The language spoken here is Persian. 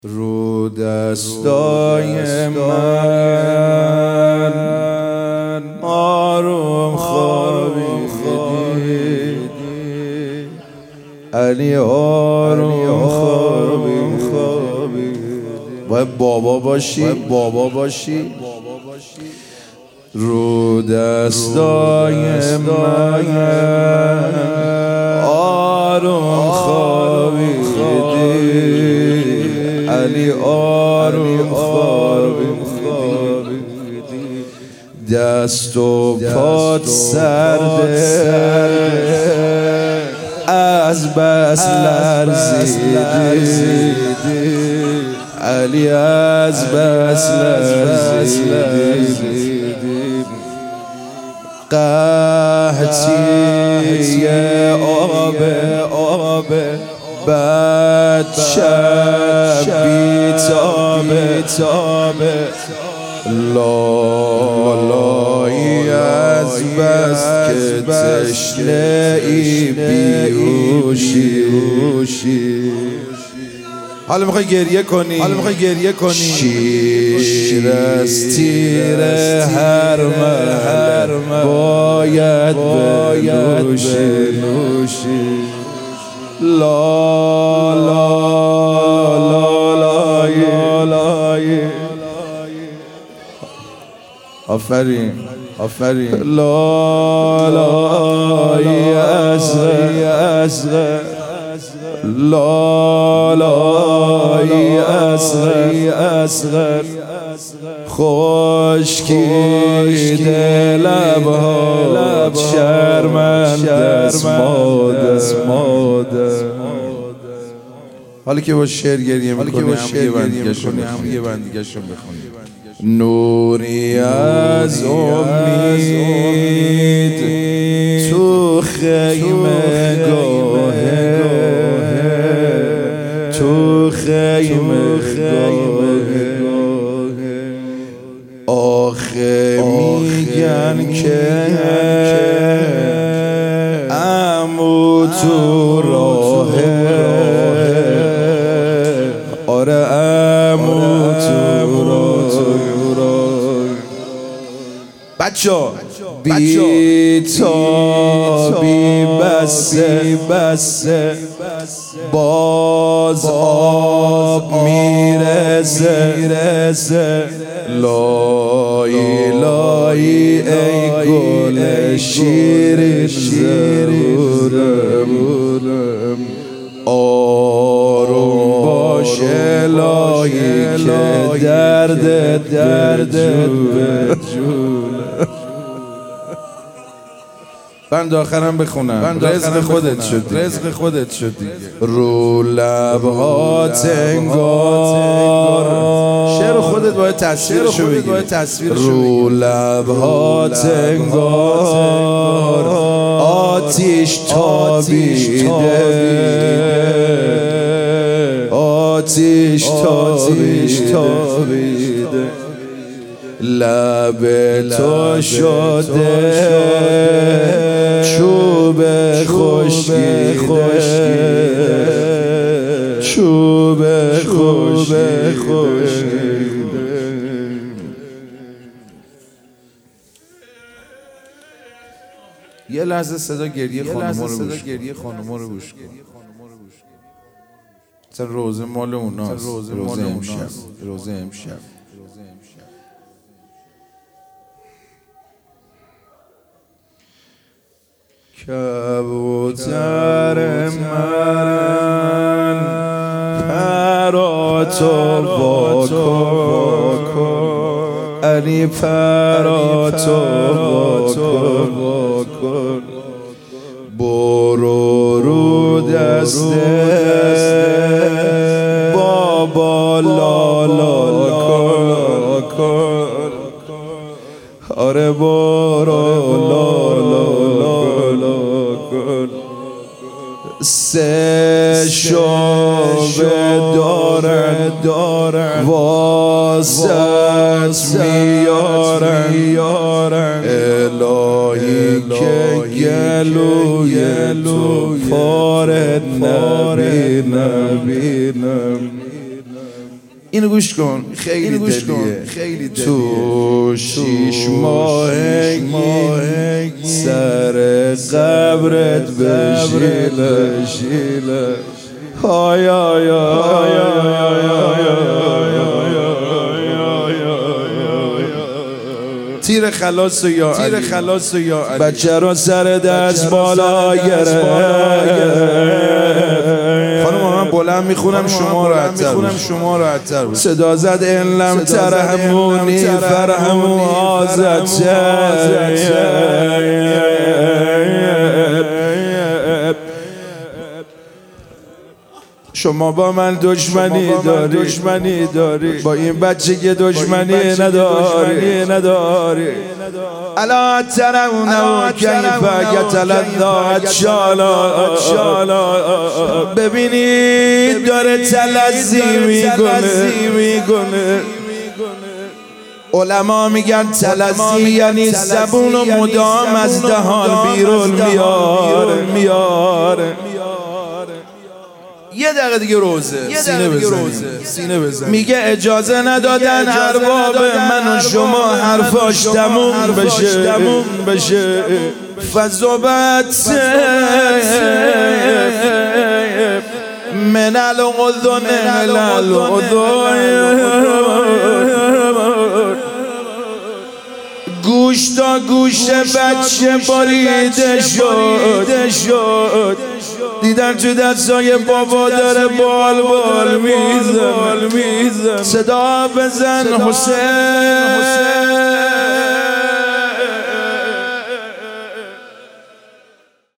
رو دستای من آروم خوابیدی علی، آروم خوابیدی. باید بابا باشی. رو دستای من آروم خوابیدی علی، آروم خوابیدی. دست و پات سرده از بس لرزیدی علی، از بس لرزیدی. قحطی آب بد شب بیتابه لالایی از بس که تشنه ای بیهوشی. حالا میخوای گریه کنی شیر از تیر هر باید بنوشی. لا آفرین لالای اصغر خشکیده لبها شرمنده از مادر. حالا که با شعر گریه میکنی هم یه بندیگه شو بخونی. نوری از امید تو خیمه گاهه آخه میگن که عمو تو راهه. آره عمو تو راه. بچا بیتابی بسه باز آب میرسه. لایی ای گل شیرین زبونم آروم باشه لایی که دردت به جونم. بند آخرم بخونم. رزق خودت شدی. رو لبهات انگار شعر خودت باید تصویرشو بگیری. رو لبهات انگار آتیش تابیده لب تو شده چوب خشکیده. یه لحظه صدا گریه خانوما رو گوش کن. مثلا روزه مال اوناست. روزه امشب کبوتر من پراتو واکن علی، پراتو واکن. برو رو دسته بابا لالا کن. آره برو لالا کن. سه شعبه دارن واسط میارن الهی که گلوی تو پاره نبینم. اینو گوش کن، خیلی دلیه، خیلی دلیه. تو 6 ماهگی سر قبرت بشیله های های تیر خلاص یا بچه رو سر دست بالا گرفت. خانم من بلند میخونم شما راحت‌تر بود. صدا زد ان لم ترحمونی فرحموا آزد شما با من دشمنی داری با این بچه که دشمنی نداری الا ترونه کیف یتلذ شالا ببینید داره تلذی میکنه. علما میگن تلذی یعنی زبون و مدام از دهان بیرون میاره. یه دقیقه دیگه روزه سینه بزنیم. میگه اجازه ندادن ارباب من و شما حرفاش تموم بشه فزبت من الأذن گوش تا گوش بچه باریده شد. دیدن تو دستای بابا داره بال میزن. صدا بزن حسین.